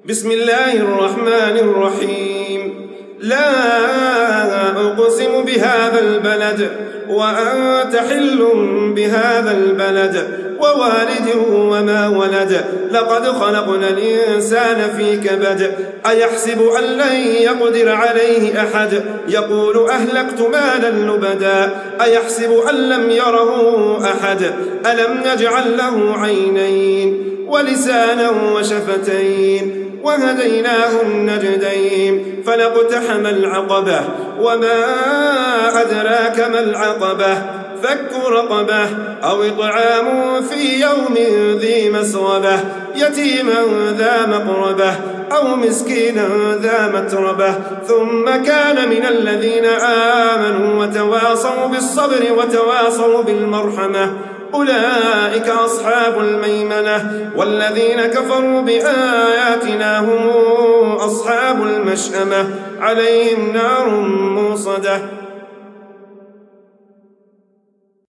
بسم الله الرحمن الرحيم. لا أقسم بهذا البلد وأنت حل بهذا البلد ووالد وما ولد. لقد خلقنا الإنسان في كبد. أيحسب أن لن يقدر عليه أحد. يقول أهلكت مالا لبدا. أيحسب أن لم يره أحد. ألم نجعل له عينين ولسانا وشفتين وهديناه النجدين. فلاقتحم العقبة وما أدراك ما العقبة. فك رقبة أو إطعام في يوم ذي مسغبة. يتيما ذا مقربة أو مسكينا ذا متربة. ثم كان من الذين آمنوا وتواصوا بالصبر وتواصوا بالمرحمة. أولئك أصحاب الميمنة. والذين كفروا بآياتنا هم أصحاب المشأمة. عليهم نار موصدة.